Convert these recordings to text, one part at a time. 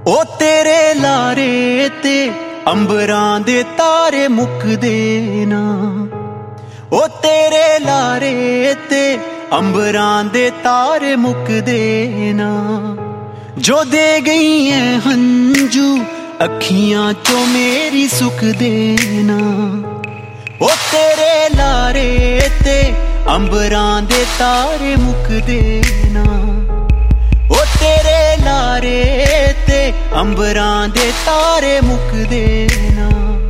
ओ तेरे लारे ते अंबरां दे तारे मुकदे ना। ओ तेरे लारे ते अंबरां दे तारे मुकदे ना। जो दे गई है हंजू अखियां चो मेरी सुख देना। ओ तेरे लारे ते अंबरां दे तारे मुकदे ना। ओ तेरे लारे ते अंबरां दे तारे मुकदे ना।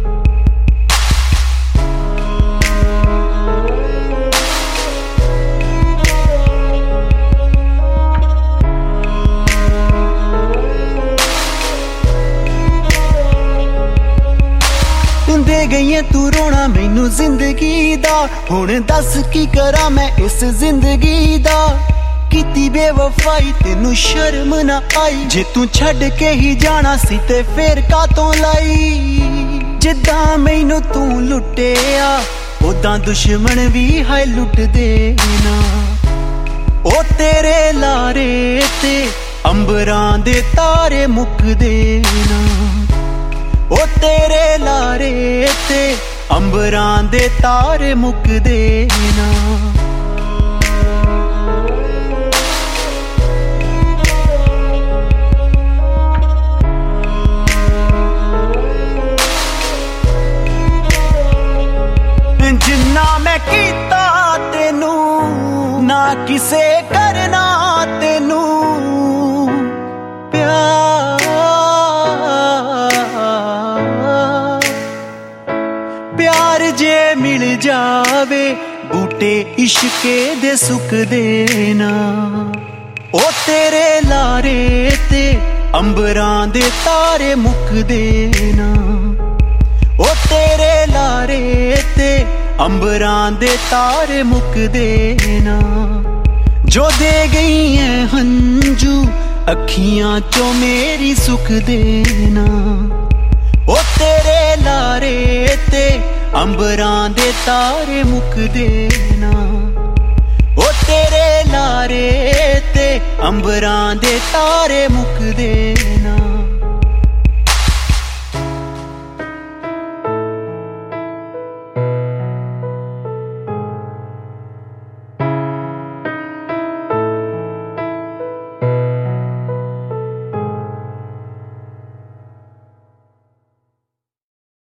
दे गई है तू रोना मैनू जिंदगी दा। हुण दस की करा मैं इस जिंदगी दा। कीती बेवफाई तेनू शर्म ना आई। जे तू छड़ के ही जाना सी ते फिर कातों लाई। जिद्दां मैनू तू लुटिया उदां दुश्मन भी है लुट देना। ओ तेरे लारे ते अंबरां दे तारे मुकदे ना। ओ तेरे लारे ते अंबरां दे तारे मुकदे ना। जिन्ना मैं कीता तेनू ना किसे करना तेनू प्यार। प्यार जे मिल जावे बूटे इश्के दे सुख देना। ओ तेरे लारे ते अंबरां दे तारे मुकदे ना। ओ तेरे लारे ते अंबरां दे तारे मुकदे ना। जो दे गई है हंजू अखियां चो मेरी सुख देना। ओ तेरे लारे ते अंबरां दे तारे मुकदे ना। ओ तेरे लारे ते अंबरां दे तारे मुकदे ना।